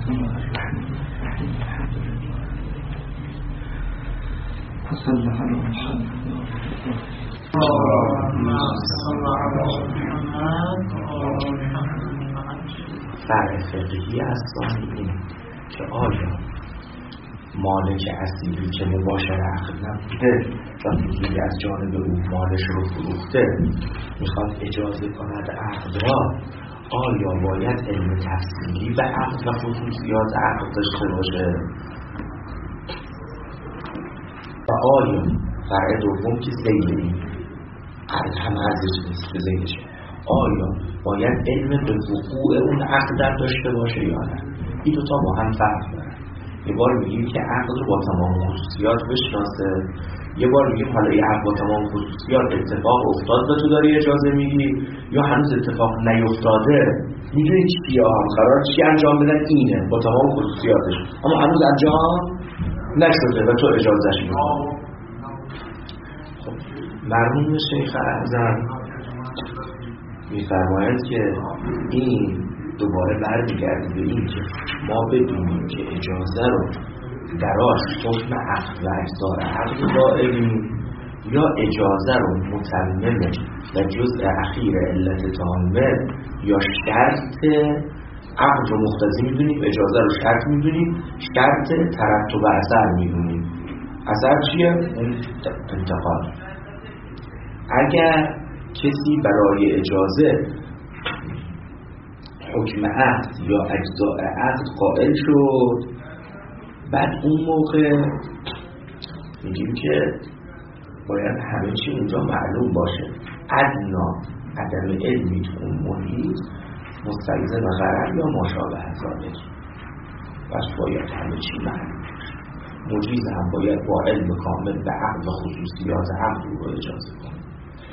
صلى الله على محمد. فرق فقهی اصلا اینه که آیا مالک اصیلی که مباشر عقد نبوده و فقهی از جانب او مالش رو فروخته میخواد اجازه کند عقد را، آیا باید علم تفصیلی به عقد و خصوصیات عقد داشته باشه؟ و آیا فرع دوم که زیلی عقد هم ارزش نیست به زیلشه، آیا باید علم به وقوع اون عقد داشته باشه یا نه؟ این دوتا با هم فرق داره. یه بار میگیم که عقد رو با تمام خصوصیات بشناسه، یه بار میگیم حالا این عقد با تمام خصوصیات اتفاق افتاد و تو داری اجازه میگی، یا هنوز اتفاق نیفتاده میدونی چیه قرار چی انجام بدن اینه با تمام خصوصیاتش اما هنوز انجام نشده و تو اجازهش میدی. خب مرحوم شیخ اعظم میفرمایند که این دوباره برمیگرده به این که ما بدونیم که اجازه رو دراش حکم عقد و اجزاء عقد دائمی یا اجازه رو متممه و جزء اخیر علت تامه یا شرط عقد رو مقتضی میدونیم، اجازه رو شرط میدونیم، شرط ترتب اثر میدونیم. اثر چیه؟ انتقال. اگر کسی برای اجازه حکم عقد یا اجزاء عقد قائل شد، بعد اون موقع میگیم که باید همه چی اونجا معلوم باشه. ادنا عدم علمی تو اون محیط مستلزم غرر یا مشابه ذالک، پس باید همه چی معلوم باشه. مجیز هم باید با علم کامل به عقد و خصوصیات عقد رو اجازه کنه.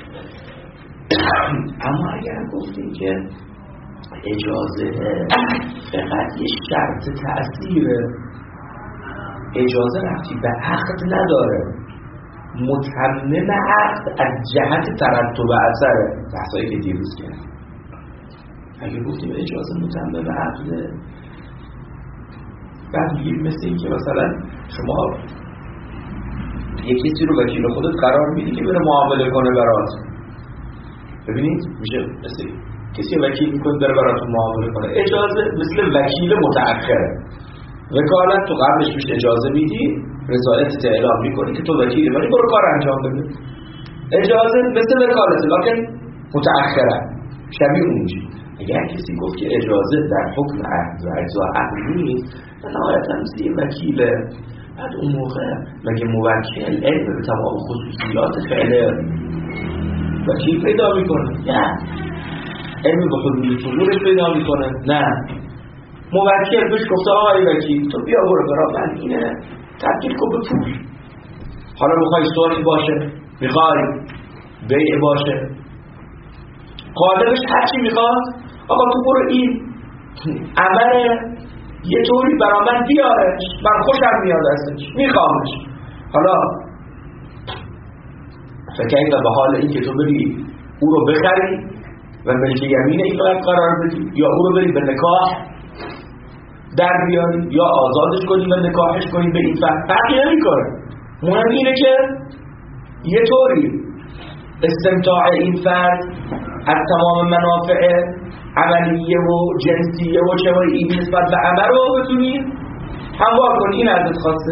اما اگر گفتیم که اجازه فقط یه شرط تأثیره، اجازه رفتی به عقد نداره، متمم عقد از جهت ترتب اثره، بحثایی که دیروز کردیم. اگه گفتیم اجازه متمم عقده، بعد میگیم مثل این که مثلا شما یه کسی رو وکیل خودت قرار میدی که بره معامله کنه برات، ببینید میشه مثل کسی وکیل میکنه بره براتون معامله کنه، اجازه مثل وکیل متأخره، وکالت تو قبلش میشه اجازه میدی، رضایت اعلام میکنی که تو وکیلی ولی برو کار انجام بده. اجازه مثل وکالت لکن متأخره، شبیه اونجی. اگر کسی گفت که اجازه در حکم عقد و اجزاء عقد نیست، نهایتا مثل یه وکیله، بعد اون موقع مگه موکل علم به تمام خصوصیات فعل وکیل پیدا میکنه؟ نه. علم به حدود صدورش پیدا میکنه؟ نه. موکل بهش گفته آقای وکیل تو بیا برو برا من اینه تبدیل کن به پول، حالا میخوای صلح باشه، میخوای بیع باشه، قالبش هرچی میخواد، آقا تو برو این عمل یه طوری برا من بیارش، من خوشم میاد ازش، میخوامش. حالا فکر به حال این که تو بری او رو بخری و ملک یمین این قرار بدی، یا او رو بری به نکاح در بیاری یا آزادش کنی و نکاحش کنی، به این فرقی نمی‌کنه. مهم اینه که یه طوری استمتاع این فرد از تمام منافع عملیه و جنسیه و چه این نسبت به عمل رو بتونی هموار کنی. این ازت خواسته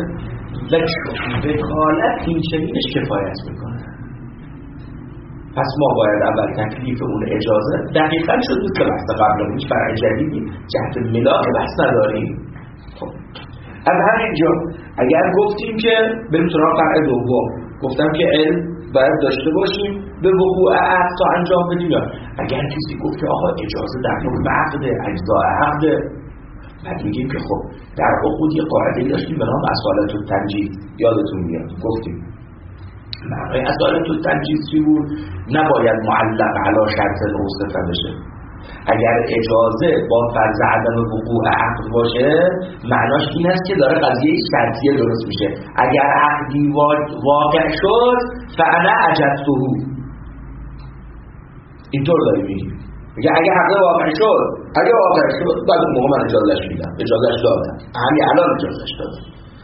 وکالت این چنینش کفایت میکنه. پس ما باید اول تکلیف اون اجازه دقیقاً شد که بحث قبل هیچ فرع جدیدی جهت ملاک بحث نداریم. خب از همینجا اگر گفتیم که بریم سراغ فرع دوم، گفتم که علم باید داشته باشیم به وقوع عقد تا انجام بدیم. اگر کسی گفت که آقا اجازه در حکم عقد اجزاء عقد، بعد میگیم که خب در عقود یه قاعده داشتیم به نام اصالت التنجیز، یادتون میاد گفتیم معنی اصالت التنجیز چی بود؟ نباید معلق علی شرط موصفه بشه. اگر اجازه با فرض عدم وقوع عقد باشه معناش این است که داره قضیه شرطیه درست میشه. اگر عقدی واقع شد فانا اجزته، اینطور داری میگیم. میگه اگه حق واقع شد، اگه واقع شد بعد اون موقع من اجازهش میدم، اجازهش دادم، همین الان اجازهش دادم.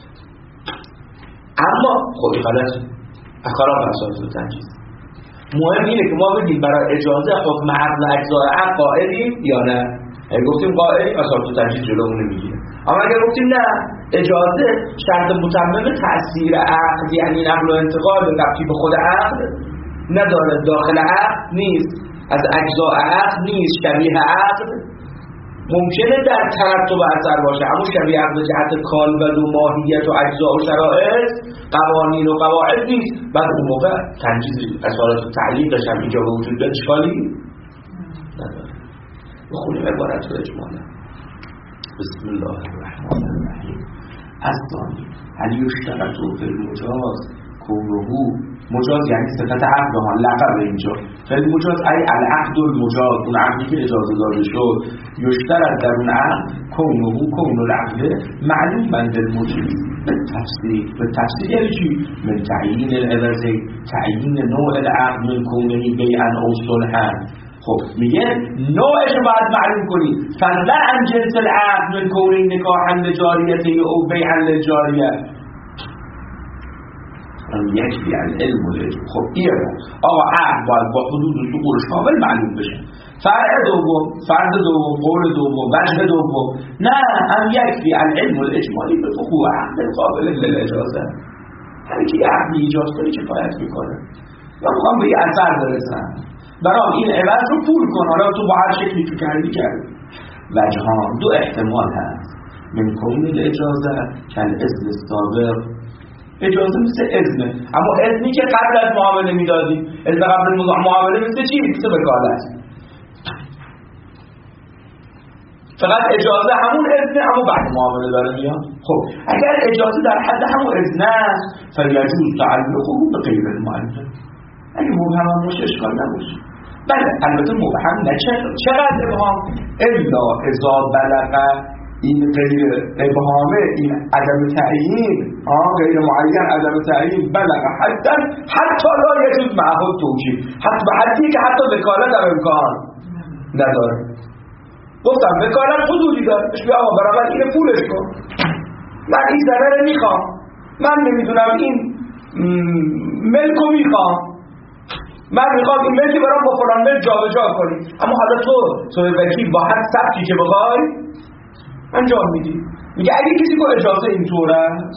اما خودی غلط اخلاق اساس تنجیز. مهم اینه که ما بدیم برای اجازه حکم عقل و اجزای عقل قائلیم یا نه. اگه گفتیم قائلیم اساس تنجیز جلومون نمیگیره. اما اگه گفتیم نه، اجازه شرط متمم تأثیر عقل، یعنی نقل و انتقال ربطی به خود عقل نداره، داخل عقل نیست، از اجزای عقل نیست، شبیه عقل ممکنه در ترتب اثر باشه، اما شبیه عقل به جهت کالبد و ماهیت و اجزا و شرایط، قوانین و قواعد نیست. بعد اون موقع تنجیز اصالت و تعلیقش هم اینجا به وجود بیاد اشکالی نداره. بخونیم عبارت رو اجمالا. بسم الله الرحمن الرحیم. الثانی هل یشترط فی المجاز کونه، مجاز یعنی صفت عقد ها، لقب اینجا فی المجاز ای العقد المجاز، اون عقدی که اجازه داده شد، یشترط در اون عقد کونه، کون العقد معلوما بالمجیز به تفسیر یعنی چی؟ من تعیین العوض، تعیین نوع العقد، من کونه بیعا او صلحا. خب میگه نوعش باید معلوم کنی، فضلا عن جنس العقد من کونه نکاحا لجاریته او بیعا للجاریه. یکی العلم و العلم. خب ایه آقا عقد باید با حدود و ثغورش کامل معلوم بشه. فرع دوم، قول دوم، وجه دوم، نه هم یکی العلم و الاجمالی به وقوع عقد قابل للاجازه. همین که عقد ایجاد کنی کفایت میکنه. من میخوام به یه اثر برسم، برام این عوض رو پول کن، حالا تو با هر شکلی تو کردی. وجهان دو احتمال هست. من کون الاجازه کل اذن السابق، اجازه مثل اذنه، اما اذنی که قبل از معامله میدادیم، اذن قبل معامله مثل چی؟ مثل وکالت. فقط اجازه همون اذنه اما بعد معامله داره میاد. خب اگر اجازه در حد همون اذنه است فیجوز تعلقه به غیر المعلم. اگه مبهم هم باشه اشکال نباشه. بله البته مبهم نه، چقدر ابهام؟ الا اذا بلغ، این غیر ابهامه، این عدم تعیین، غیر معین عدم تعیین، بلغ حتی لا یجوز معه توجیه، حتی به حدی که حتی وکالت در امکان نداره. گفتم وکالت حدودی داره، بیا آقا برابر اینه پولش کن، من این زنه رو میخوام، من نمیدونم این ملکو میخوام، من میخوام این ملکی برام با فلان ملک جا به جا کنی، اما حالا تو وکیل با هر سبکی که بخوای انجام میدی. میگه اگه کسی که اجازه اینطور است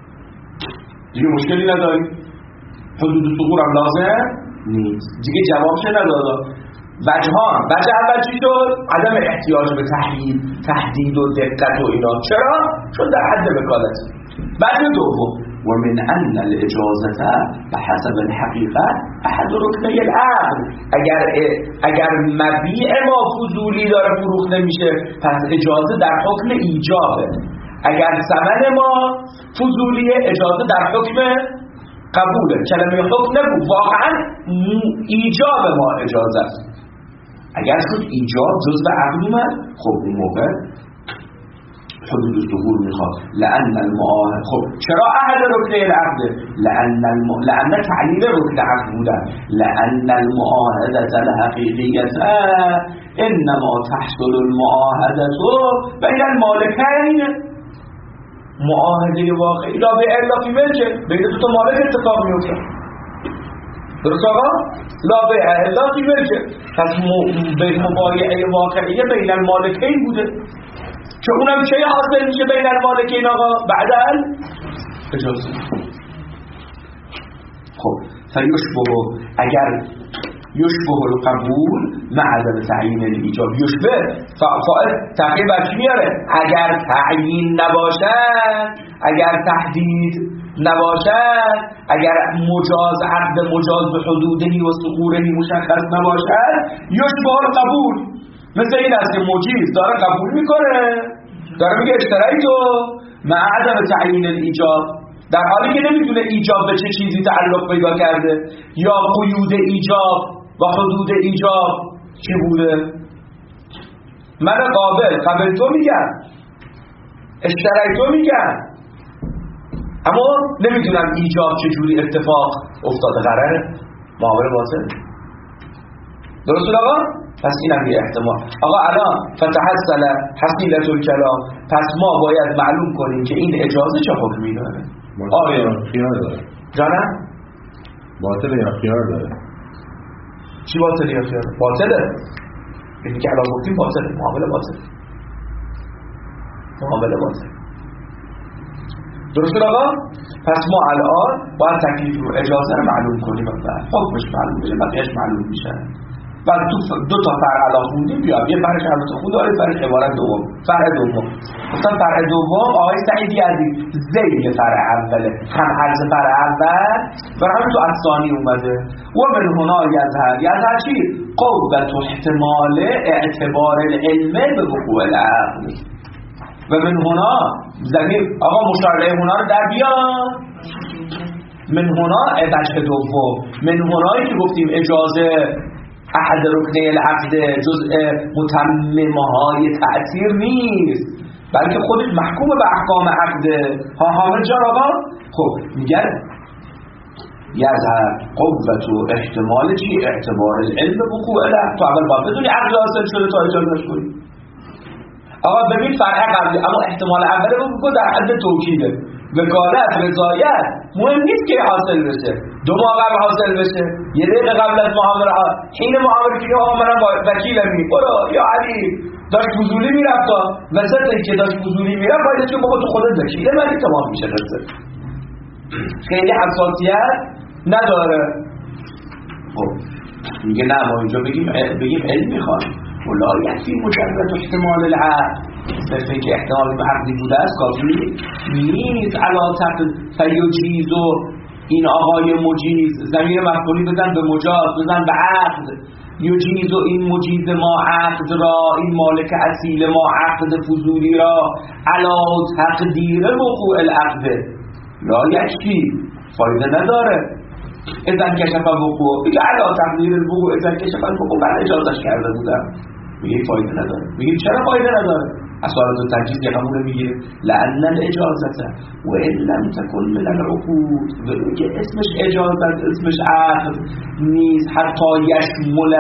دیگه مشکلی نداری، حدود ثغور هم لازم نیست دیگه. جوابش ندادا. وجهان، وجه اول چی شد؟ عدم احتیاج به تحدید و دقت و اینا. چرا؟ چون در حد وکالت. وجه دوم و من ان الاجازه بحسب الحقیقه احد رکنی العقد، اگر مبیع ما فضولی داره فروخته میشه پس اجازه در حکم ایجابه، اگر ثمن ما فضولیه اجازه در حکم قبوله. کلمه حکم نگو، واقعا ایجاب ما اجازه است. اگر شد ایجاب جزء عقد اومد، خب اون موقع حدود ظهور میخواد. لأن المعاهد، خب چرا احد رکن العقد؟ لأن تعلیل رکن عقد بودن. لأن المعاهدة الحقیقیة انما تحصل المعاهدة بین المالکین. معاهده واقعی لا به الا فی ملکه، بین دو تا مالک اتفاق میفته. درست آقا؟ لا به الا فی ملکه، پس به مبایعه واقعیه بین المالکین بوده که اونم چه حاصل میشه بین المالکین آقا؟ بعد اجازه. خب فیشبه، اگر یشبه القبول مع عدم تعیین الایجاب، یشبه فاعل تحقیق بر چی میاره؟ اگر تعیین نباشد، اگر تحدید نباشد، اگر مجاز عقد مجاز به حدودی و ثغورهی مشخص نباشد، یشبه القبول. مثل این است که مجیز داره قبول میکنه، داره میگه اشترایی تو مع عدم تعیین الایجاب، در حالی که نمیدونه ایجاب به چه چیزی تعلق پیدا کرده یا قیود ایجاب و حدود ایجاب چی بوده. من قابل تو میگم، اشترایی تو میگم، اما نمیدونم ایجاب چجوری اتفاق افتاده، قراره معامله باطل. درست آقا؟ پس اینم یه احتمال. آقا الان فتحصل حصیلة الکلام، پس ما باید معلوم کنیم که این اجازه چه حکمی داره. آیا خیار داره؟ جانم؟ باطل یا خیار داره؟ چی باطل یا خیار؟ باطله. اینی که الان گفتیم باطله، معامله باطله. معامله باطله. درسته آقا؟ پس ما الان باید تکلیف رو اجازه رو معلوم کنیم و حکمش معلوم بشه، بقیه‌اش معلوم میشه. بعد دو تا فرع الان خوندیم، بیاد یه فرعش البته خود داره، فرع عبارت دوم. فرع دوم گفتم فرع دوم آقای سعیدی عزیز ذیل فرع اوله، هم عرض فرع اول و هم تو الثانی اومده. و من هنا یظهر چی؟ قوة احتمال اعتبار العلم به وقوع العقل. و من هنا زمین آقا مشارعه هنا رو در بیان. من هنا وجه دوم، من هنایی که گفتیم اجازه احد رکنه العقد جزء متممهای تأثیر نیست، بلکه خودش محکوم به احکام عقده. ها حامد جان آقا؟ خب میگن یظهر قوت و احتمال چی؟ اعتبار علم وقوع العقد. تو اول باید بدونی عقد حاصل شده تا اجازه کنی. آقا ببین فرع قبلی، اما احتمال اوله رو بگو در حد توکیده. وکالت رضایت مهم نیست که حاصل بشه، 2 ماه قبل حاصل بشه، 1 دقیقه قبل از معامله، حین معامله که آقا منم با وکیلم برو یا علی داشت فضولی میرفت، وسط اینکه داشت فضولی میرفت باید چون بابا تو خودت وکیله ولی تمام میشه قصه. خیلی حساسیت نداره. خب میگه نه ما اینجا بگیم علم میخوایم ولا یکفی مجرد احتمال العقد، صرفه که احتمال به عقدی بوده است کافی نیست. علاقت فیجیز و این آقای مجیز زمین مفعولی بزن به مجاز، بزن به عقد. یجیز و این مجیز ما عقد را، این مالک اصیل ما عقد فضولی را علا تقدیر وقوع العقد لا یکفی، فایده نداره. اذن کشف وقوع بگه علا تقدیر الوقوع، اذن کشف وقوع بعد اجازش کرده بودم، میگه فایده نداره. میگه چرا فایده نداره؟ اصالت و تنجیز یقمونه میگیره لأن الاجازته و ان لم تكن من العقود، که اسمش اجازت اسمش عقد نیست، حتی یشمل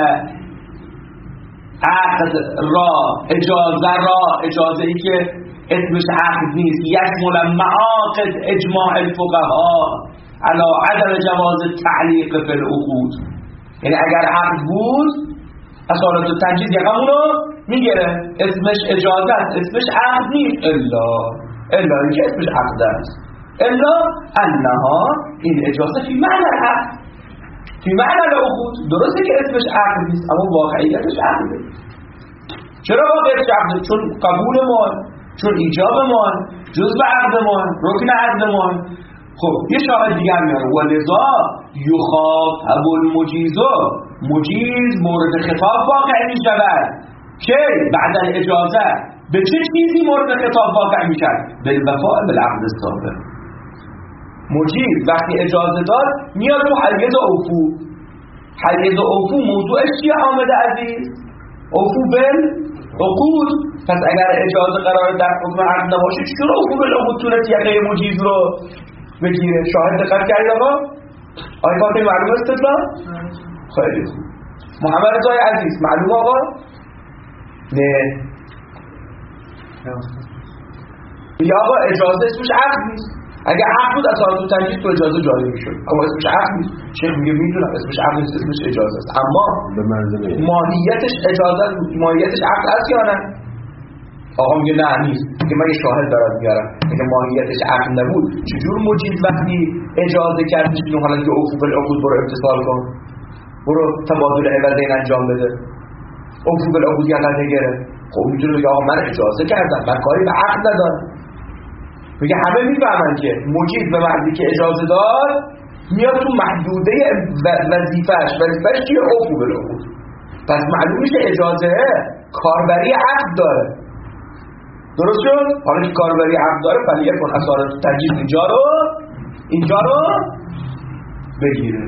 عقد را اجازه ای که اسمش عقد نیست، یشمل معاقد اجماع الفقهاء علی عدم جواز تعلیق فی العقود. یعنی اگر عقد بود اصالت و تنجیز یقمونو میگیره، اسمش اجازه است، اسمش عقد نیست، الا اینکه اسمش عقد است، الا انها این اجازه فی معنی العقد، فی معنی العقود. درسته که اسمش عقد نیست اما واقعیتش عقده. چرا واقعیتش عقده؟ چون قبول ما، چون ایجاب ما، جزء عقد ما، رکن عقد ما. خب یه شاهد دیگر میاره و لذا یخاطب المجیز، مجیز مورد خطاب واقع می شود که بعد الاجازه به چه چیزی مورد خطاب واقع می شود؟ بالوفاء بالعقد السابق. مجیز وقتی اجازه داد میاد تو حیز اوفو. حیز اوفو موضوعش چیه آمده عزیز؟ اوفو بالعقود. پس اگر اجازه قرار در حکم عقد نباشه چطور اوفو بالعقود تونست یقه مجیز رو بگیره؟ شاهد دقت کردید آقا؟ آقای فاطمی معلوم استدلال؟ خیلی خوب. محمد رضای عزیز معلوم آقا؟ نه. یا آقا اجازه اسمش عقد نیست. اگه عقد بود اصلا تو تنجیز تو اجازه جاری میشد، اما اسمش عقد نیست. شیخ میگه میدونم اسمش عقد نیست، اسمش اجازه است، اما ماهیتش اجازه، ماهیتش عقد است یا نه؟ آقا میگه نه نیست، که من یه شاهد دارم میارم که ماهیتش عقد نبود. چجور مجیز وقتی اجازه کرد میشه حالا که اوفو بالعقود برو امتصال کن، برو تبادل عوضین انجام بده، اوفو بالعقود یا نگره؟ خب میتونه بگه آقا من اجازه کردم، من کاری به عقد ندارم. میگه همه میفهمن که مجیز به معنی که اجازه داد میاد تو محدوده وظیفه‌اش چیه؟ اوفو بالعقود. پس معلوم میشه اجازه کاربری عقد داره. درست شد؟ حالا که کاربری عقد داره فلیه کن اصالت تنجیز اینجا رو بگیره.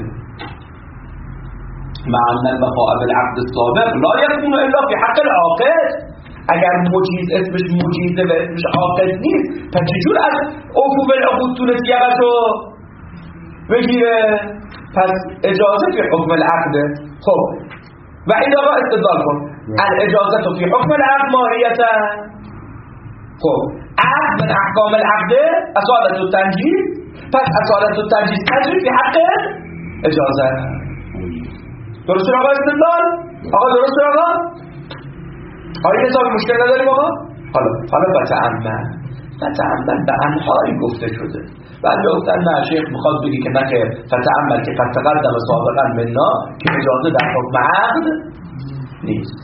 معنی الوفاء بالعقد السابق لا یکون الا فی حق العاقد. اگر مجیز اسمش مجیزه و اسمش عاقد نیست، پس چجور از اوفو بالعقود تونست یقت رو بگیره؟ پس اجازه فی حکم العقده. خب و این آقا استدلال کن الاجازه فی حکم العقد ماهیتا. خب عقد من احکام العقد اصالت التنجیز، پس اصالت التنجیز تجری فی حق اجازه. درست شد آقا استدلال؟ آقا درست شد آقا؟ آیا حساب مشکل نداریم آقا؟ حالا فتعمل به انحایی گفته شده. بعد گفتن نه شیخ میخواد بگی که نه که فتعمل که قد تقدم سابقا منا که اجازه در حکم عقد نیست.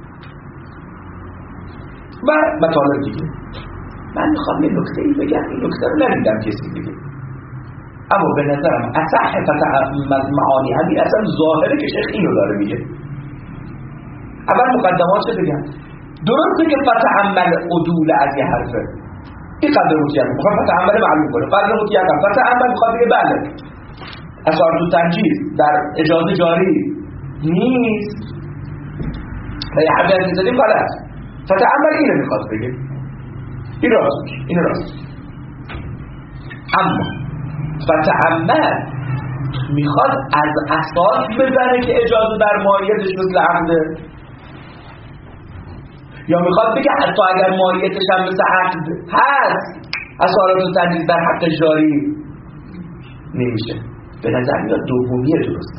و مطالب دیگه من میخوام یه نکته ای بگم، این نکته رو ندیدم کسی بگه، اما به نظرم اصح فتعمل معانی همین اصلا ظاهره که شیخ اینو داره میگه. اول مقدمات چه بگم؟ درسته که فتعمل عدول از یه حرفه، این قدر مطیعه میخواد فتعمل معلوم کنه، قدر مطیعه فتعمل میخواد بگه بله اصالت التنجیز در اجازه جاری نیست و یه حرفی از میزدیم غلط. فتعمل اینو میخواد بگه، این راست. اما فتعمل میخواد از اساس بزنه که اجازه در ماهیتش مثل عقده، یا میخواد بگه حتی اگر ماهیتش هم مثل عقد هست اصالت التنجیز در حق جاری نمیشه. به نظر میاد دومیه درسته.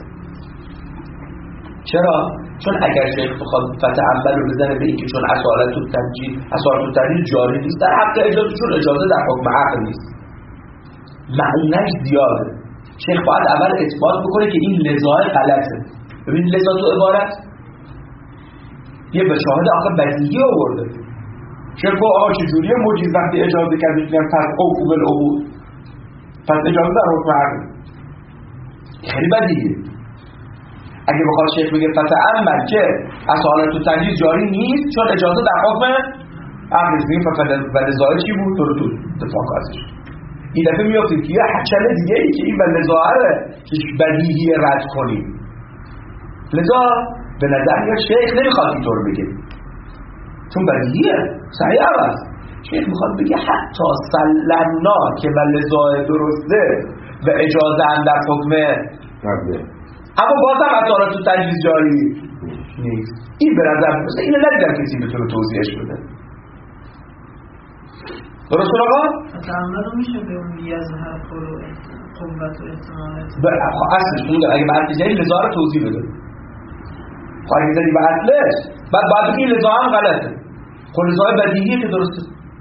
چرا؟ چون اگر شیخ بخواد فتعمل رو بزنه به اینکه چون اصالت التنجیز جاری نیست در حق اجازه، چون اجازه در حکم عقد نیست، معنیش زیاده. شیخ باید اول اثبات بکنه که این لزای غلطه. ببینید لزا تو عبارت یه به شاهد آخه بدیهی آورده. شیخ با آقا چجوریه موجیز وقتی اجازه کرده میگن پس عقوب العبود، پس اجازه در حکم عقد، خیلی بدیهیه. اگه بخواد شیخ بگه فتعمل که اصالت التنجیز جاری نیست چون اجازه در حکم عقد نیست، ولزای چی بود؟ تو اتفاق ازش این دفعه میافتیم که یه حچل دیگه ای که این ولزاره که بدیهی رد کنیم. لذا به نظر میاد شیخ نمیخواد اینطور بگه چون بدیهیه صحیح است. شیخ میخواد بگه حتی سلمنا که ولزای درسته و اجازه هم در حکم اما بازم اصالت التنجیز جاری نیست. این به نظر میاد اینو ندیدم کسی بتونه توضیحش بده. درست آقا؟ تعامل میشه به اون یظهر قوت و احتمالات اصلش مونده. اگه بعد دیگه لزا رو توضیح بده خواهی میزنی به اصلش بعد بگی لزا هم غلطه. خب لزای بدیهیه که درسته.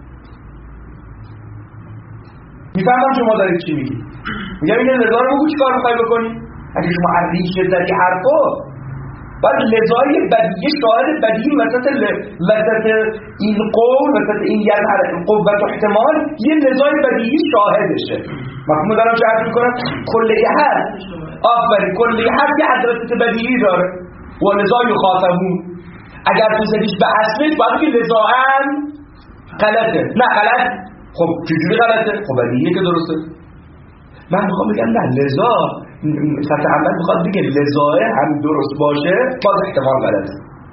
میفهمم شما دارید چی میگی. میگم این لزا رو بگو چی کار میخوای بکنی. اگه شما ریشه زدی حرفا بعد لزای بدیهی شاهد بدیهی وسط این قول وسط این یظهر قوت و احتمال یه لزای بدیهی شاهدشه. مفهوم دارم چه عرض میکنم؟ کلیه حرف آفرین کلیه حرف یه ادرسات بدیهی داره و لزا یخاطبون. اگر تو زدیش به اصلش باید که لزا هم غلطه. نه غلط. خب چجوری غلطه؟ خب بدیهیه که درسته. من میخوام بگم نه لزا فتعمل میخواد بگه لزای هم درست باشه باز احتمال غلطه،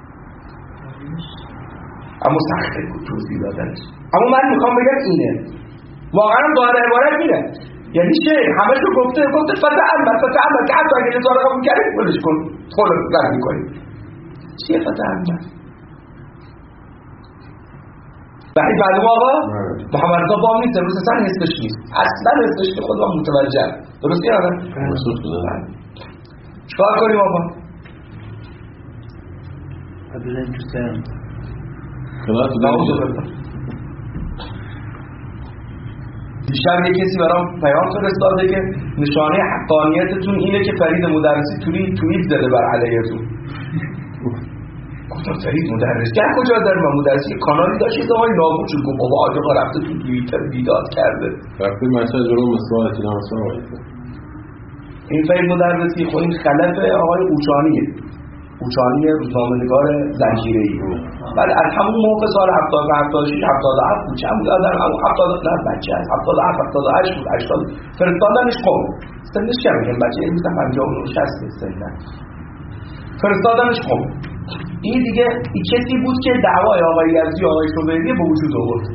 اما سخته توضیح دادنش. اما من میخوام بگم اینه واقعا ظاهر عبارت اینه، یعنی شیخ همه شو گفته فتعمل که حتی اگه لزا رو قبول کردیم بلش کن خودت رد میکنیم. چیه فتعمل؟ وقتی معلوم آقا محمد رضا با هم نیست امروز اصلا حسش نیست، اصلا حسش که خود با متوجه. درستی یا نه؟ چکار کنیم آقا؟ بزنیم تو سرم دیشب یک کسی برام پیام فرستاده که نشانه حقانیتتون اینه که فرید مدرسی توییت زده بر علیتون. گفتم فرید مدرس که کجا داره؟ من مدرسی کانالی داشت یه زمانی نابود شد. گفت بابا آجا رفته تو توییتر بیداد کرده رفته مسئله جلو مصباحتی این فرید مدرسی خب این خلف آقای اوچانیه. اوچانی روزنامه‌نگار زنجیره‌ای. بعد از همون موقع سال 70 76 77 بود. چند بود آدم؟ 70 نه بچه 77 78 بود 80 فرستادنش. خب سنش کم میگم بچه این مثلا 59 60 سن فرستادنش. خب این دیگه این کسی بود که دعوای آقای یزدی و آقای شوبری به وجود آورد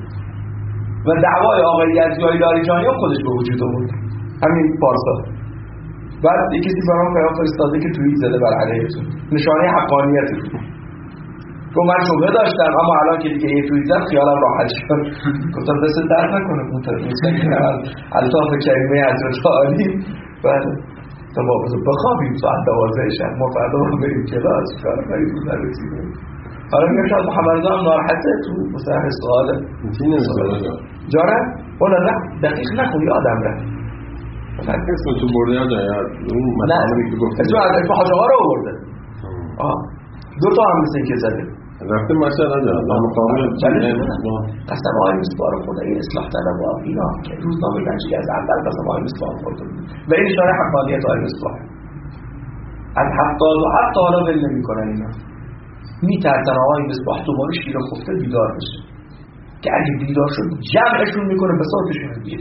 و دعوای آقای یزدی و لاریجانی هم خودش به وجود آورد همین پارسال. بعد یه کسی برام پیام فرستاده که توییت زده بر علیهتون، نشانه حقانیته. گفت من شبهه داشتم اما الان که دیگه یه توییت زد خیالم راحت شد. گفتم دست درد نکنه متأسفانه الطاف کریمه حضرت عالی. بعد تا ما بخوابیم ساعت 12 شب، ما فردا بریم کلاس، کار بریم رسیدیم. حالا میگم شاید محمد رضا هم ناراحته تو مثلا سواله این نمیشه جاره ولی نه دقیق نکن یادم رفت. اسم تو برده یا اون مطالبی که گفتی اسم حاج آقا رو آورده. دو تا هم مثل این که زده رفته مسئله نداره در مقابل قسم آقای مصباح خدایی اصلاح طلب و اینا که روزنامه گنجی از اول قسم آقای مصباح خورده و این اشاره حقانیت آقای مصباح از 77 تا حالا ول نمی‌کنن اینا. میترسن آقای مصباح دوباره شیر خفته بیدار بشه که اگه بیدار شد جمعشون میکنه به صورتشون بگیره.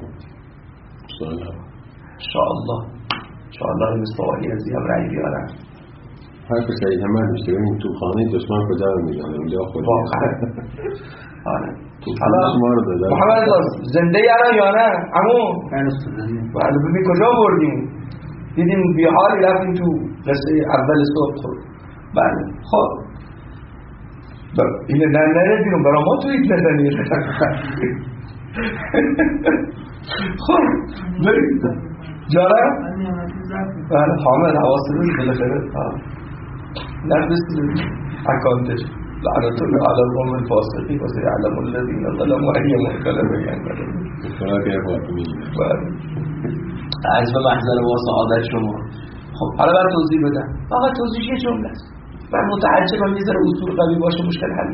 انشاءالله انشاءالله مصباحی عزیز هم رأی بیارن. حرف سعید همه نمیشته ببین تو خانه دشمن کجا رو میگن اونجا خود واقعا آره تو شما رو داده محمد رضا زنده یارا یا نه عمو بعد ببین کجا بردیم دیدیم بی حالی رفتیم تو قصه اول صبح. بله خب اینه نردیم برای ما توییت نزنید. خب بریم جاره بله حامد حواست روی بالاخره نرسید اکانتش لعنت الله علی القوم الفاسقین و سیعلم الذین ظلموا ای منقلب ینقلبون. عرض به محضر و سعادت شما. خب حالا باید توضیح بدم. آقا توضیح یه جمله است. من متعجبم یه ذره اصول قوی باشه مشکل حل.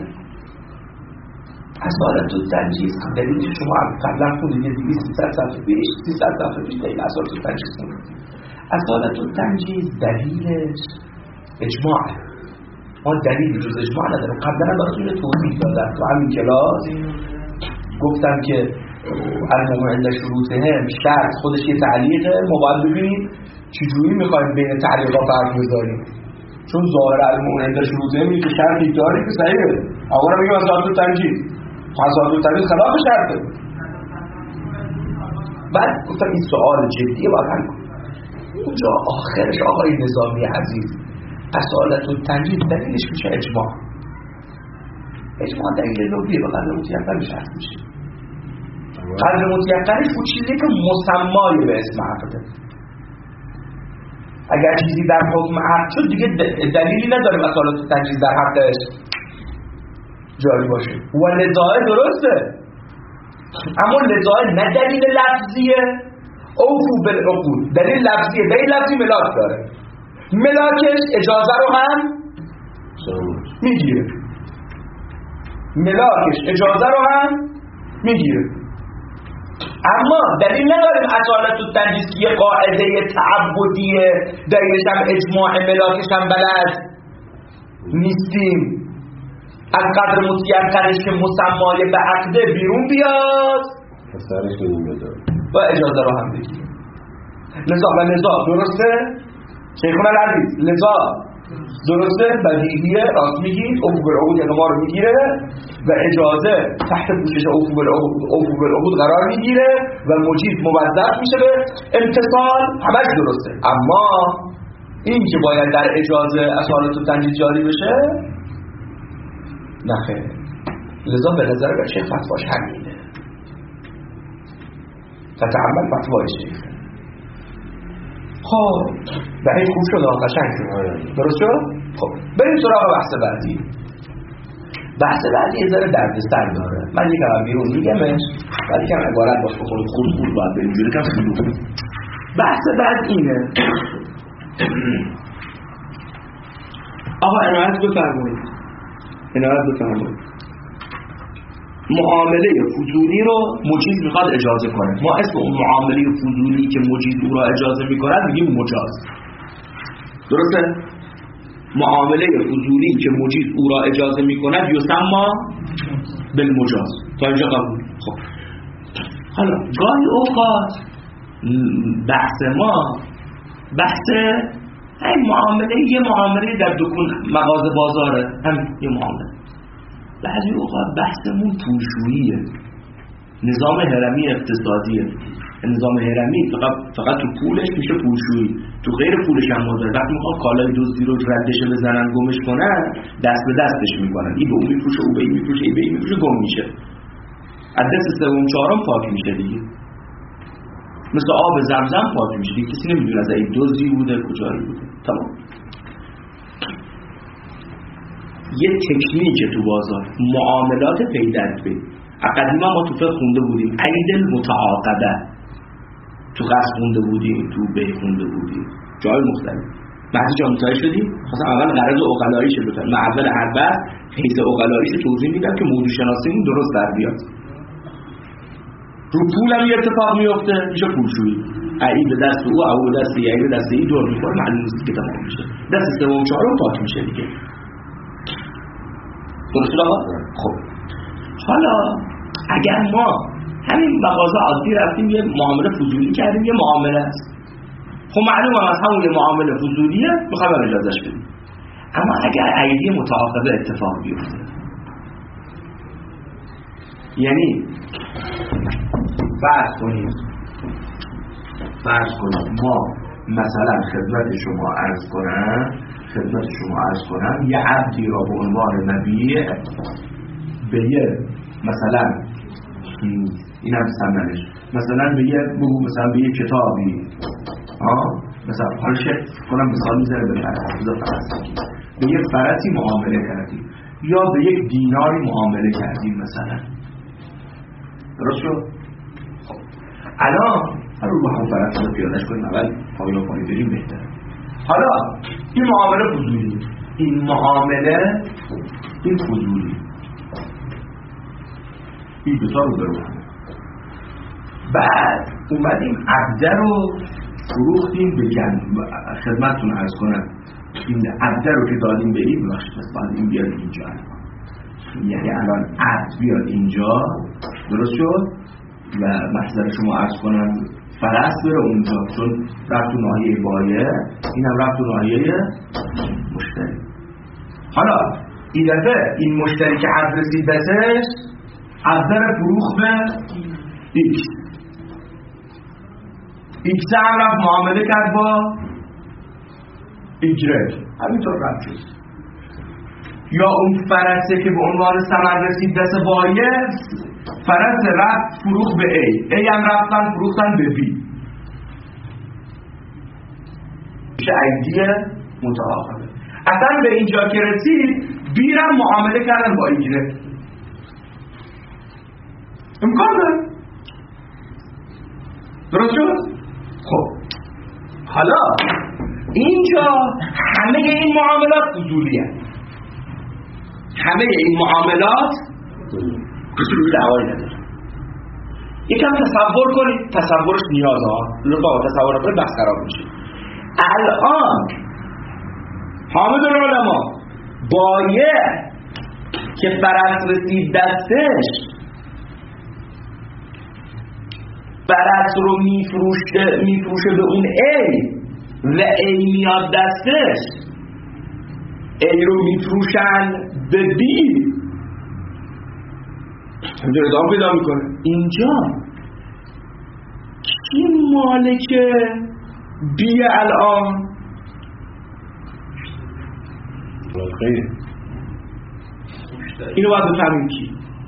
اصالت التنجیز دلیل شما قبلا خوندید 200 صفحه پیش 300 صفحه پیش دلیل اصالت التنجیز خوندید. اصالت التنجیز دلیلش اجماع. ما دلیلی جز اجماع نداریم. قبلا براتون توضیح دادم تو همین کلاس گفتم که الموضوع عند شروطهم شرط خودش یه تعلیقه. ما باید ببینیم چجوری میخوایم بین تعلیقات فرق بذاریم، چون ظاهر الموضوع عند شروطهم که شرطی داره که صحیحه. اولا میگم اصالت التنجیز اصالت التنجیز خلاف شرطه. بعد گفتم این سوال جدیه باید حل کنیم. اونجا آخرش آقای نظامی عزیز اصالت التنجیز دلیلش میشه اجماع. اجماع دلیل لغویه و قدر متیقن شرط میشه. قدر متیقنش اون چیزی که مسمای به اسم عقده. اگر چیزی در حکم عقد شد دیگه دلیلی نداره اصالت التنجیز در حقش جاری باشه و لذای درسته. اما لذای نه دلیل لفظیه. اوفو بالعقود دلیل لفظیه. دلیل لفظی ملاک داره. ملاکش اجازه رو هم میگیره. ملاکش اجازه رو هم میگیره. اما دلیل نداریم اصالت التنجیز که یه قاعده تعبدیه دلیلش هم اجماع ملاکش هم بلد نیستیم. از قدر متیقنش که مسمای به عقده بیرون بیاد سرش بدیم بدار و اجازه رو هم بگیره. لذا درسته؟ شیخون العزیز لذا درسته بدیهیه راست میگید اوفو بالعقود یعنی ما رو میگیره و اجازه تحت پوشش اوفو بالعقود قرار میگیره و مجیز موظف میشه به امتصال. همش درسته. اما این که باید در اجازه اصالت التنجیز جاری بشه نخیر. لذا به نظر به شیخ فتواش همینه. فتعمل فتوای شیخ. خب به این خوب شد قشنگ شد. درست شد؟ خب بریم سراغ بحث بعدی. بحث بعدی یه ذره دردسر داره. من یکم بیرون میگمش ولی کم عبارت باش بخورد خود باید بریم جوری کم خیلو. بحث بعد اینه آقا عنایت بفرمایید معامله فضولی رو مجیز میخواد اجازه کنه. ما اسم اون معامله فضولی که مجیز او را اجازه میکنه میگیم مجاز. درسته؟ معامله فضولی که مجیز او را اجازه میکنه یسمى بالمجاز. تا اینجا قبول. خب حالا گاهی اوقات بحث این معامله یه معامله در دکون مغازه بازاره. همین یه معامله. بعضی اوقات بحثمون پولشوییه، نظام هرمی اقتصادیه. نظام هرمی فقط تو پولش میشه پولشویی، تو غیر پولش هم مازه. وقتی میخواد کالای دزدی رو ردش بزنن گمش کنن، دست به دستش میکنن، این به اون میفروشه، اون به این میفروشه، این به این میفروشه، گم میشه. از دست سوم چهارم پاک میشه دیگه، مثل آب زمزم پاک میشه دیگه، کسی نمیدونه از این دزدی بوده کجایی بوده. تمام. یه تکنیک تو بازار معاملات پی در پی. قدیما ما تو فقه خونده بودیم عید المتعاقبه، تو قصد خونده بودیم، تو بی خونده بودیم، جای مختلف. بعضی جا متوجه شدیم خواستم اول غرض عقلاییش رو بفهمیم، من اول هر بحث حیث عقلاییش رو توضیح میدم که موضوع شناسیمون درست در بیاد. رو پول هم یه اتفاق میفته، میشه پولشویی، عید به دست او به دست عید به دست ای دور میخوره، معلوم نیست که تمام میشه، دست سوم چهارم پاک میشه دیگه. درست آقا؟ خب حالا اگر ما همین مغازه عادی رفتیم یه معامله فضولی کردیم، یه معامله است، خب معلومه از همون یه معامله فضولیه میخوایم اجازهش بدیم. اما اگر عیدی متعاقبه اتفاق بیفته، یعنی فرض کنیم ما مثلا خدمت شما عرض کنم یه عبدی را به عنوان مبیع به یه مثلا این هم سمنش مثلا به یه کتابی مثلا حالا کنم مثال میزنه به به یه فرسی معامله کردیم یا به یک دیناری معامله کردیم مثلا. درست شد؟ الان رو هم فرس رو پیادش کنیم، اول پایان پایی بریم بهتره. حالا این معامله فضولی، این فضولی، این دوتا رو برو بعد اومدیم عبده رو فروختیم به خدمتتون عرض کنم این عبده رو که دادیم به این بخش بعد این بیاد اینجا، یعنی الان عبد بیاد اینجا، درست شد؟ و محضر شما عرض کنم فرست بره اونجا، چون رفت تو ناحیه بایه، این هم رفت تو ناحیه مشتری. حالا این دفعه این مشتری که عبد رسید بسش عبده رو فروخ به ایکس، ایکس هم رفت معامله کرد با ایگرگ، همینطور رفت شد. یا اون فرسته که به عنوان ثمر رسید دست بایه، فرس رفت فروخ به ای هم رفتن فروختن به بی، میشه عیدی متعاقبه. اصلا به اینجا که رسید بی هم معامله کردن با ایگرگ، امکان داره. درست شد؟ خب حالا اینجا همه این معاملات فضولیه، همه این معاملات فضولی دعوایی نداره. یکم تصور کنید، تصورش نیازه ها، لطفا تصور کنید بحث خراب میشه. الان حامد العلماء بایه که فرس رسید دستش فرس رو میفروشه به اون ای و ای میاد دستش، ای رو میفروشن به بی، همینجا ادامه پیدا میکنه. اینجا کی مالک بی الان؟ اینو باید بفهمیم کی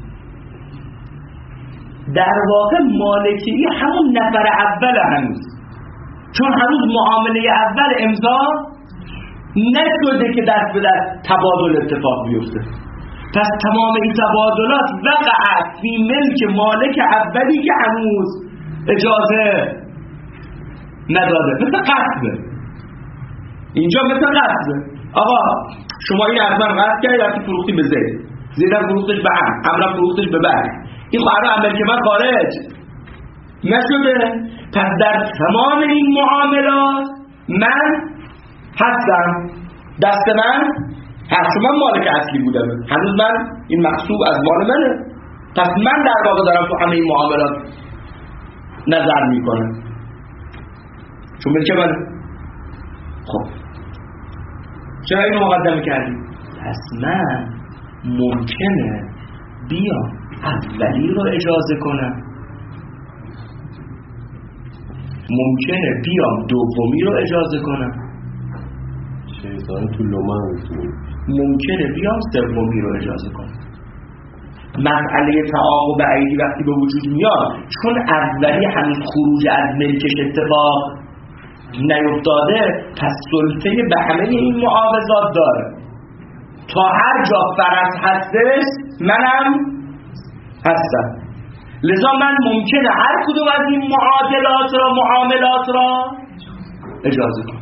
در واقع مالکی همون نفر اول هنوز، چون هنوز معامله اول امضا نشده که دست به دست تبادل اتفاق بیفته. پس تمام این تبادلات وقع فی ملک مالک اولی که هنوز اجازه نداده. مثل قصبه، اینجا مثل قصبه. آقا شما این حتما قصد کردی رفتی فروختی به زید هم فروختش به هم فروختش به بر، این خواهر عمل که من خارج نشده. پس در تمام این معاملات من هستم، دست من هست، من مالک اصلی بودم، هنوز من این محسوب از مال منه. پس من در واقع دارم تو همه این معاملات نظر میکنم چون ملک منه. خب چرا اینو مقدمه کردیم؟ پس من ممکنه بیام اولی رو اجازه کنم ممکنه بیام دومی رو اجازه کنم، شیطان تو لومن ممکنه بیام سومی رو اجازه کنم. مسئله تعاقب عیدی وقتی به وجود میاد چون اولی هنوز خروج از ملکش اتفاق نیفتاده، پس سلطه به همه این معاوضات داره. تا هر جا فرض هستش منم هستم، لذا من ممکنه هر کدوم از این معاملات را اجازه کنم.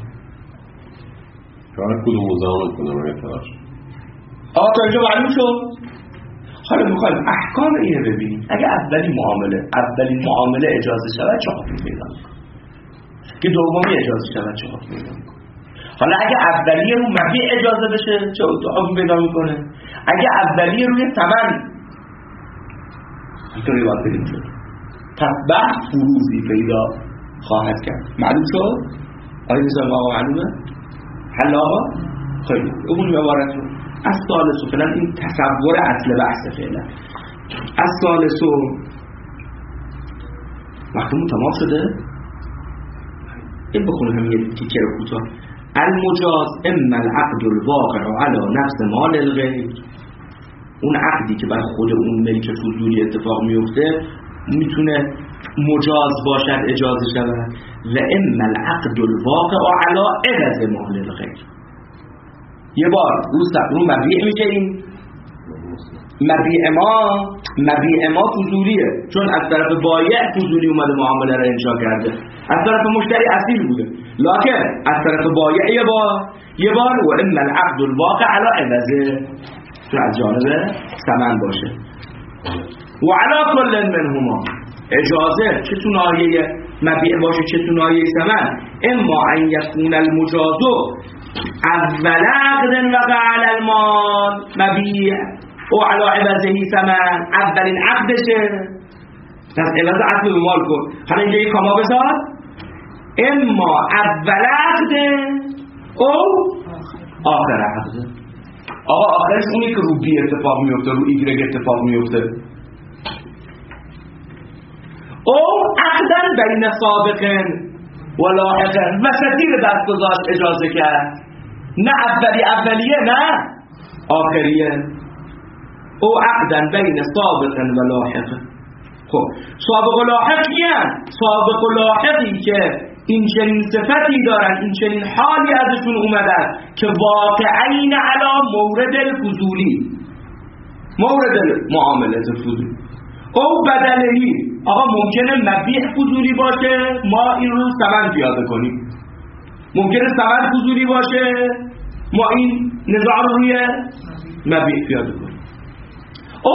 هر کدوم مزاحمت کنم اگه طرف تا اینجا معلوم شد. حالا میخوایم احکام اینو ببینیم. اگه اولین معامله اجازه شود چه حکمی پیدا میکنه؟ که دومی اجازه شود چه حکمی پیدا میکنه؟ حالا اگه اولیه رو مبیع اجازه بشه چه حکمی پیدا میکنه؟ اگه اولیه روی ثمن اینطوری باید بریم شد، پس بحث فروزی پیدا خواهد کرد. معلوم شد؟ آیا نظام آقا معلومه؟ حل آقا؟ خیلی اون عبارت رو از ثالثو فعلا این تصور اصل بحث فعلا از ثالثو وقتمون تمام شده. این بخونه همین یه تیکه رو کوتاه. المجاز اما العقد الواقع علی نفس مال الغیر، اون عقدی که بر خود اون ملک فضولی اتفاق میفته میتونه مجاز باشد، اجازه شود. و اما العقد الواقع علی عوض مال الغیر، یه بار رو مبیع میشه. این مبیع ما فضولیه چون از طرف بایع فضولی اومده معامله را انشا کرده، از طرف مشتری اصیل بوده، لکن از طرف بایع یه بار و اما العقد الواقع علی عوضه، چون از جانب ثمن باشه. و علی کل منهما اجازه چه تو ناحیه مبیع باشه چه تو ناحیه ثمن. اما ان یکون المجاز اول عقد وقع علی المال مبیع و علی عوضه ثمن، اولین عقدشه پس عوض اصل به مال کن. حالا اینجا یک کاما بذار، اما اول عقد او آخر عقد. آقا آخرش اونی که رو بی اتفاق میفته، رو ایگرگ اتفاق میفته. او عقدن بین سابقن و لاحقن، وسطی رو دست گذاشت اجازه کرد، نه اولیه نه آخریه. او عقدن بین سابقن و لاحقن. خب سابق و لاحق کیان؟ سابق و لاحقی که این چنین صفتی دارن، این چنین حالی ازشون اومدن که واقعین علی مورد الفضولی، مورد معاملت فضولی. او بدلهی، آقا ممکنه مبیع فضولی باشه ما این رو ثمن پیاده کنیم، ممکنه ثمن فضولی باشه ما این نزاع رو روی مبیع پیاده کنیم. او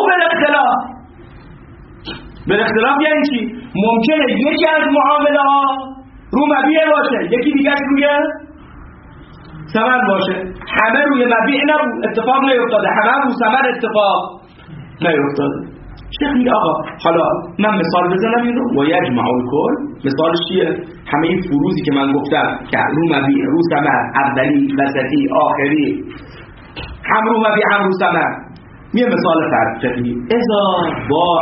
بالاختلاف یعنی چی؟ ممکنه یکی از معامله ها رو مبیع باشه، یکی دیگه روی ثمن باشه. همه روی مبیع اتفاق نیفتاده، همه رو ثمن اتفاق نیفتاده. شیخ میگه آقا حالا من مثال بزنم اینو و یجمع الکل. مثالش چیه؟ همه این فروزی که من گفتم که رو مبیع رو ثمن، اولی وسطی آخری، هم رو مبیع هم رو ثمن. میه مثال فرق فقهی. اذا باع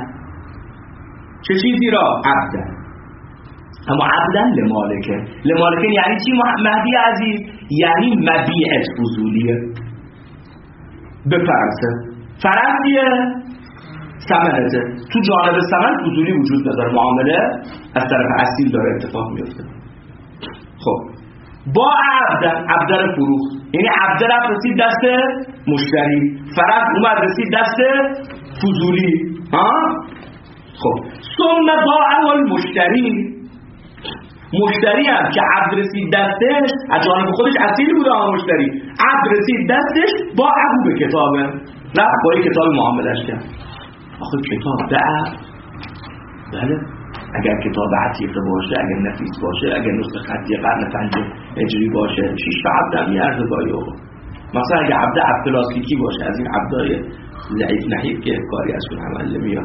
چه چیزی را؟ عبدن. اما عبدن لمالکه یعنی چی مهدی عزیز؟ یعنی مبیعت فضولیه. به فرضیه ثمنته، تو جانب ثمن فضولی وجود نداره، معامله از طرف اصیل داره اتفاق میفته. خب با عبدن فروخت، یعنی عبدن رسید دست مشتری، فرض اومد رسید دست فضولی. خب ثم باع المشتری، مشتری هم که عبد رسید دستش، از جانب خودش اصیل بوده مشتری، عبد رسید دستش با عبد به کتابه، رفت با یک کتاب معاملش کرد. آخه کتاب بله اگر کتاب عتیقه باشه، اگر نفیس باشه، اگر نسخه خطی قرن 5 هجری باشه 6 تا عبد میارزه گاهی اوقات. مثلا اگر عبد پلاستیکی باشه، از این عبدای ضعیف نحیف که کاری ازشون عمل نمیاد.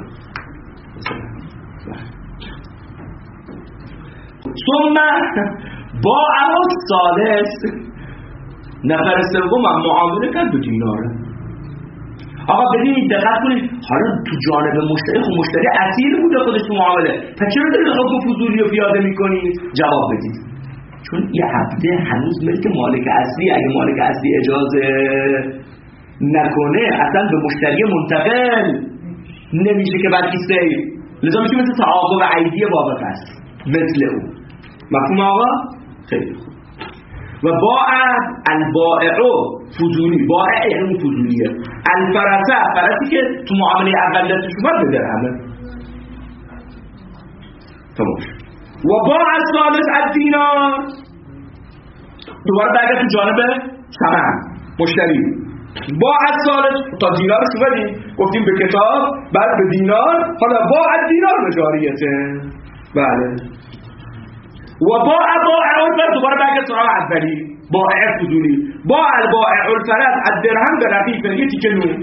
ثم با الثالث، نفر سوم هم معامله کرد به دیناره. آقا ببینید دقت کنید، حالا تو جانب مشتری خب مشتری اصیل بوده خودش تو معامله، پس چرا دارید حکم فضولی رو پیاده میکنید؟ جواب بدید چون یه عبده هنوز ملک مالک اصلی، اگه مالک اصلی اجازه نکنه اصلا به مشتری منتقل نمیشه که بعد سیل، لذا میشه مثل تعاقب عیدی بابق است مثل او. مفهوم آقا؟ خیلی خوب. و باعت البائعو فضولی، بائع یعنی فضولیه. الفرسه، فرسی که تو معامله اول دستش اومد به درهمه. تمام. و باع ثالث الدینار، دوباره برگرد تو جانب ثمن مشتری. باع ثالث تا دینار رو بدیم، گفتیم به کتاب، بعد به دینار، حالا باع الدینار به جاریته. بله. و باع الفرس، دوباره برگرد سراغ اولی، بائع فضولی. باع البائع الفرس الدرهم به رقیق، یه تیکه نون.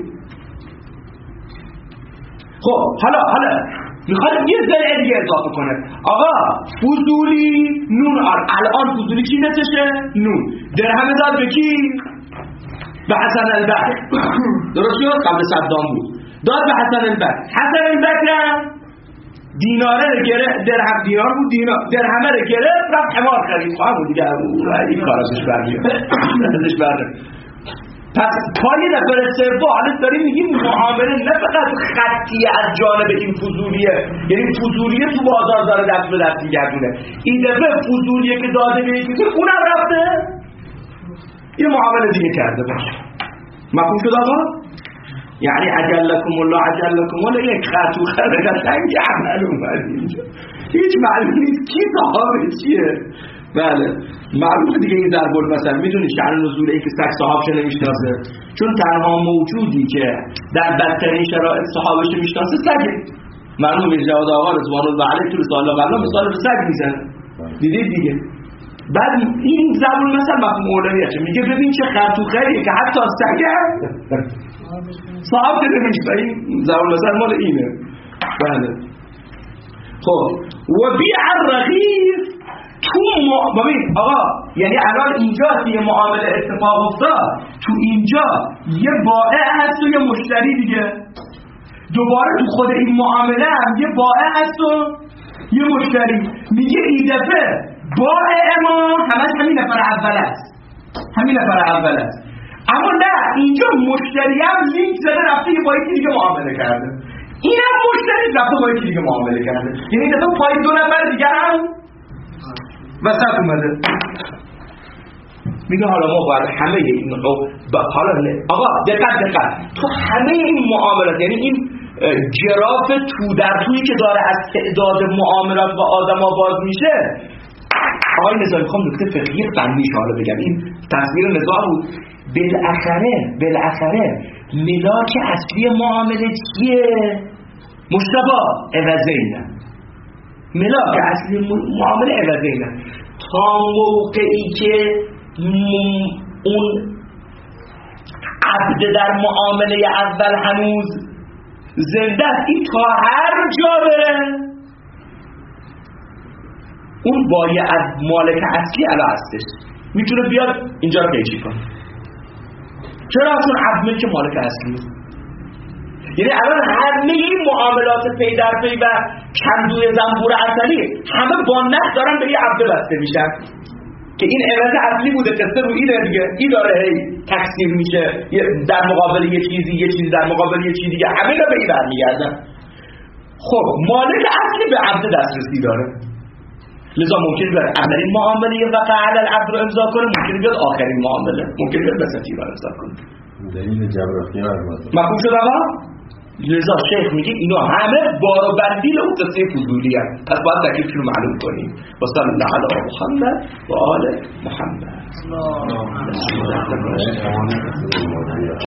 خب حالا میخواد یه ذره دیگه اضافه کنه. آقا فضولی نون، الان فضولی چی نتشه؟ نون. درهم داد به کی؟ به حسن البکر. درست شد؟ قبل صدام بود. داد به حسن البکر. حسن البکر دیناره رو گرفت، درهم دینار بود، درهمه رو گرفت رفت حمار خرید. خواهم بود دیگه این کار ازش برده. پس پای دفعه سوم حالا داریم میگیم معامله نه فقط خطی از جانب این فضولیه، یعنی فضولیه تو بازار داره دست به دست میگردونه، این دفعه فضولیه که داده به یکی اونم رفته یه معامله دیگه کرده باشه. مفهوم شد آقا؟ یعنی اجلکم الله اجلکم الله، یک خط و خط قشنگی عمل اومد اینجا، هیچ معلوم نیست کی صاحب چیه. بله معروف دیگه این ضرب المثل، میدونی شأن نزول این که سگ صاحبش نمیشناسه، چون تنها موجودی که در بدترین شرایط صاحبش میشناسه سگه. معلوم میشه جواد آقا رضوان الله علیه تو رساله قبلا مثال به سگ میزنه، دیدید دیگه. بعد این ضرب المثل مفهوم اولویته، میگه ببین چه خرطوخریه که حتی سگ صاحب نمیشناسه. این ضرب المثل مال اینه. بله خب و بیع الرغیف تو ببین آقا، یعنی الان اینجا یه معامله اتفاق افتاد، تو اینجا یه بائع هست و یه مشتری دیگه، دوباره تو خود این معامله هم یه بائع هست و یه مشتری. میگه این دفعه بائع ما همش همین نفر اول است، اما نه اینجا مشتری هم لینک زده رفته یه با یکی دیگه معامله کرده، این هم مشتری رفته با یکی دیگه معامله کرده، یعنی این دفعه پای دو نفر دیگه هم وسط اومده. میگه حالا ما باید همه این حالا آقا دقت تو همه این معاملات، یعنی این گراف تو در تویی که داره از تعداد معاملات با آدم ها باز میشه. آقای نظامی میخوام نکته فقهی فنیش حالا بگم، این تصویر نظام بود. بالاخره ملاک اصلی معامله چیه؟ مشتبه عوضینه. ملاک اصلی معامله عوضینه تا موقعی که اون عبد در معامله اول هنوز زنده است، این تا هر جا بره اون باید از مالک اصلی علا هستش، میتونه بیاد اینجا رو پیچی کنه. چرا؟ چون عبد ملک مالک اصلی. یعنی الان همه این معاملات پی در پی و کندوی زنبور اصلی همه با نقد دارن به یه عبد بسته میشن که این عوض اصلی بوده، قصه رو اینه دیگه، این داره هی تکثیر میشه در مقابل یه چیزی در مقابل یه چیزی دیگه، همه رو به این برمیگردن. خب مالک اصلی به عبد دسترسی داره، لذا ممکنه بیاد اولین معامله وقع علی العبد رو امضا کنه، ممکنه بیاد آخرین معامله، ممکنه بیاد وسطی رو امضا کنه. دلیل جبرافی البته مفهوم شد آقا؟ لذا شیخ میگه اینا همه بار و بندیل اون قصه فضولی هست، پس باید تکلیفش رو معلوم کنیم. و صلی الله علی محمد و آل محمد.